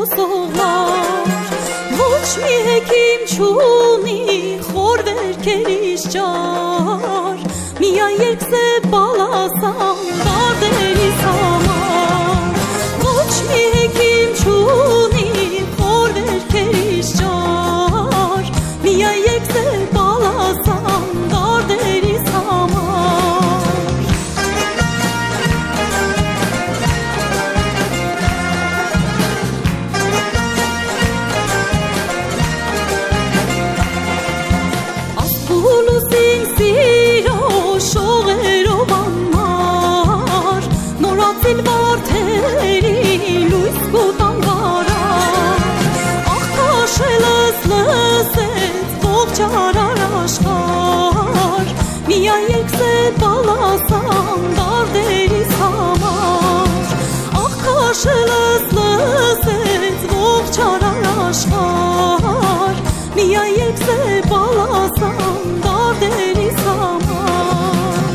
սողլար Ոչ մի հեքիմ չունի խոր վերքերիս ճար Միայն երկս է բալասան բարդերիս համար Ոչ մի հեքիմ չունի խոր վերքերիս ճար Միայն երկս է բալասան բարդերիս համար Ասպուլուսին սիրո շողերով անմար Նորացիլ վարդերի լույս կոտան վարար Աղ կաշելս լսեց ողջ արար աշխար Միայն երկս է բալասան բարդերիս համար Աղ կաշելս լսեց ողջ արար աշխար Միայն երկս է բալասան բարդերիս համար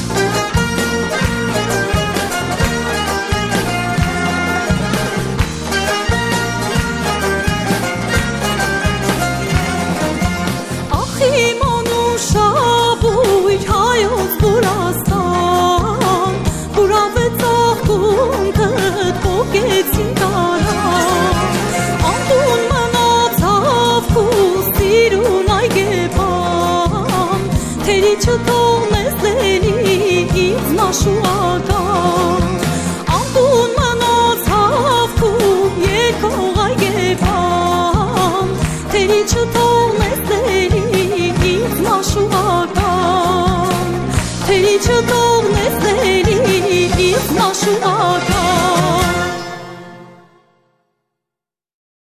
Ախ իմ անուշաբույր հայոց Բուրաստան Բուրավեց աղկունքդ պոկեցին տարան Անդուն մնացավ քու սիրուն այգեպան Թերի չթողնես լելից մաշուական Անդուն մնացավ քու երկող այգեպան Թերի չթողնես լելից մաշուական Թերի չթողնես